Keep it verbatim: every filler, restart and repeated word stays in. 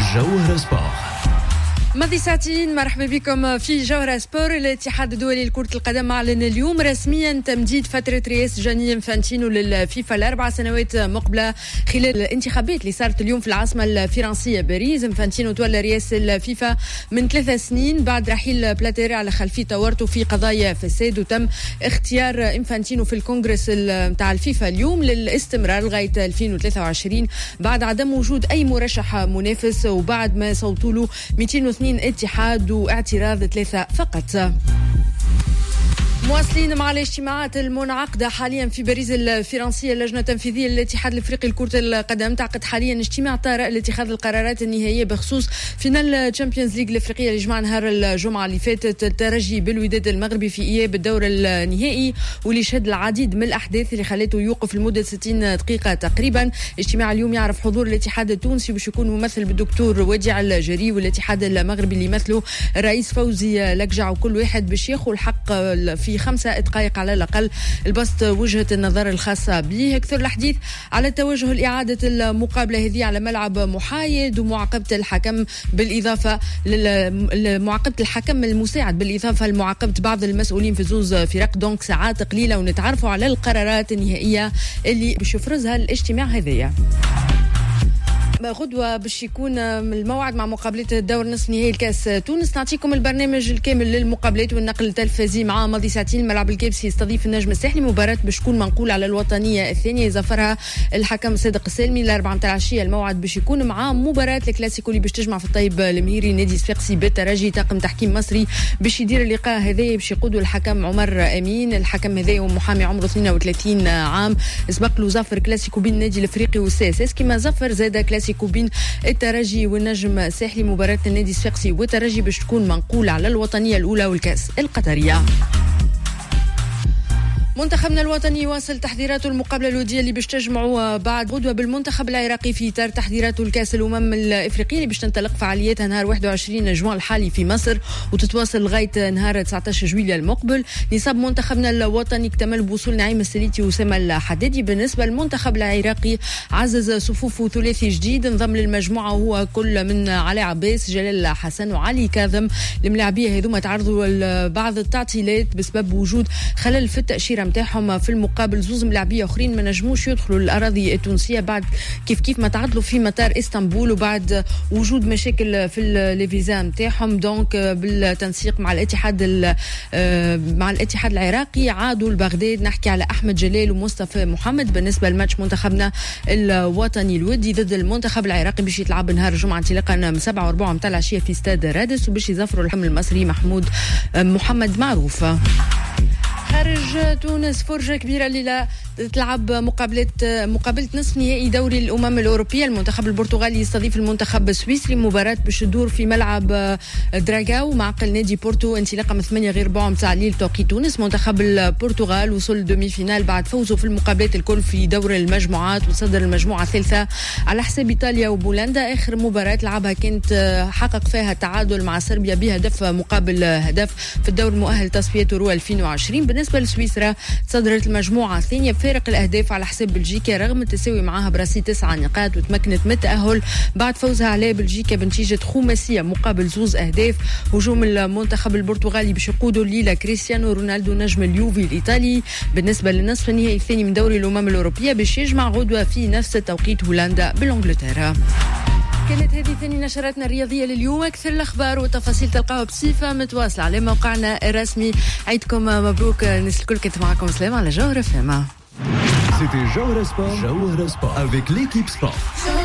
جوهرة سبور. ماضي ساعتين مرحبا بكم في جوهرة سبور. الاتحاد الدولي لكرة القدم أعلن اليوم رسميا تمديد فترة رئاسة جاني انفانتينو للفيفا لأربع سنوات مقبلة خلال الانتخابات اللي صارت اليوم في العاصمة الفرنسية باريس. انفانتينو تولى رئاسة الفيفا من ثلاث سنين بعد رحيل بلاتيري على خلفية ورطه في قضايا فساد، وتم اختيار انفانتينو في الكونغرس نتاع الفيفا اليوم للاستمرار لغاية ألفين وثلاثة وعشرين بعد عدم وجود أي مرشح منافس، وبعد ما صوتوا له مئتين واثنين اتحاد واعتراض ثلاثة فقط. مواصلين مع الاجتماعات المنعقدة حاليا في باريس الفرنسية. اللجنة التنفيذية للاتحاد الافريقي لكرة القدم تعقد حاليا اجتماع طارئ لاتخاذ القرارات النهائية بخصوص فينال تشامبيونز ليج الافريقية اللي جمع نهار الجمعة اللي فاتت الترجي بالوداد المغربي في اياب الدور النهائي، واللي شهد العديد من الاحداث اللي خلته يوقف لمدة ستين دقيقة تقريبا. اجتماع اليوم يعرف حضور الاتحاد التونسي باش يكون ممثل بالدكتور وديع الجري، والاتحاد المغربي اللي يمثله الرئيس فوزي لقجع، وكل واحد باش ياخذ الحق في خمسة دقائق على الأقل البسط وجهة النظر الخاصة به. أكثر الحديث على التوجه لإعادة المقابلة هذه على ملعب محايد ومعاقبة الحكم بالإضافة لمعاقبة الحكم المساعد بالإضافة لمعاقبة بعض المسؤولين في زوز فرق. دونك ساعات قليلة ونتعرفوا على القرارات النهائية اللي باش يفرزها الاجتماع هذايا. غدوة باش يكون الموعد مع مقابلة الدور نصف نهائي الكاس تونس. نعطيكم البرنامج الكامل للمقابلات والنقل التلفزي مع ماضي ساعتين. الملعب الكابسي يستضيف النجم الساحلي، مباراة باش تكون منقولة على الوطنية الثانية يزفرها الحكم صادق السالمي الأربعة متاع العشية. الموعد باش يكون مع مباراة الكلاسيكو اللي باش تجمع في الطيب المهيري نادي صفاقسي بالترجي. طاقم تحكيم مصري باش يدير اللقاء هذايا باش يقودوا الحكم عمر أمين. الحكم هذايا محامي عمره اثنين وثلاثين عام، سبق له زفر كلاسيكو بين النادي الافريقي والساسس، كما زفر زاد كلاسيكو بين الترجي والنجم الساحلي. مباراة النادي الصفاقسي والترجي باش تكون منقولة على الوطنية الأولى والكأس القطرية. منتخبنا الوطني يواصل تحضيراته المقابلة الودية اللي باش تجمعوا بعد غدوة بالمنتخب العراقي في إطار تحضيراته لكأس الأمم الإفريقية اللي باش تنطلق فعالياتها نهار واحد وعشرين جوان الحالي في مصر وتتواصل لغاية نهار تسعة عشر جويلية المقبل. نصاب منتخبنا الوطني اكتمل بوصول نعيم السليتي وسام الحدادي. بالنسبة للمنتخب العراقي عزز صفوفه ثلاثي جديد انضم للمجموعة وهو كل من علي عباس جلال حسن وعلي كاظم. الملاعبية هذوما تعرضوا لبعض التعطيلات بسبب وجود خلل في التأشيرة متاعهم. في المقابل زوز ملاعبيه اخرين ما نجموش يدخلوا الاراضي التونسيه بعد كيف كيف ما تعطلوا في مطار اسطنبول وبعد وجود مشاكل في الفيزا متاعهم. دونك بالتنسيق مع الاتحاد مع الاتحاد العراقي عادوا لبغداد. نحكي على احمد جلال ومصطفى محمد. بالنسبه لماتش منتخبنا الوطني الودي ضد المنتخب العراقي باش يتلعب نهار الجمعه انطلاقا من سبعة وربع متاع العشيه في استاد رادس، وباش يظفروا الحمل المصري محمود محمد معروف. خارج تونس فرجة كبيرة الليلة تلعب مقابلة مقابلة نصف نهائي دوري الأمم الأوروبية. المنتخب البرتغالي يستضيف المنتخب السويسري. مباراة باش تدور في ملعب دراغاو معقل نادي بورتو انطلاقا من ثمانية غير ربع متاع الليل توقيت تونس. منتخب البرتغال وصل لدومي فينال بعد فوزه في المقابلات الكل في دور المجموعات وصدر المجموعة الثالثة على حساب إيطاليا وبولندا. آخر مباراة لعبها كانت حقق فيها تعادل مع صربيا بهدف مقابل هدف في الدور المؤهل تصفيات يورو ألفين وعشرين. بالنسبة لسويسرا صدرت المجموعة الثانية بفارق الأهداف على حساب بلجيكا رغم التساوي معها براسي تسعة نقاط، وتمكنت من التأهل بعد فوزها على بلجيكا بنتيجة خماسية مقابل زوز أهداف. هجوم المنتخب البرتغالي باش يقودوا الليلة كريستيانو رونالدو نجم اليوفي الإيطالي. بالنسبة للنصف النهائي الثاني من دوري الأمم الأوروبية باش يجمع غدوة في نفس التوقيت هولندا بالإنجلترا. كانت هذه ثاني نشراتنا الرياضية لليوم. أكثر الأخبار والتفاصيل تلقاها بصفة متواصلة على موقعنا الرسمي. عيدكم مبروك الناس الكل. كنت معكم سلام على جوهرة فما. C'était Jauhara Sport. Jauhara Sport avec l'équipe sport.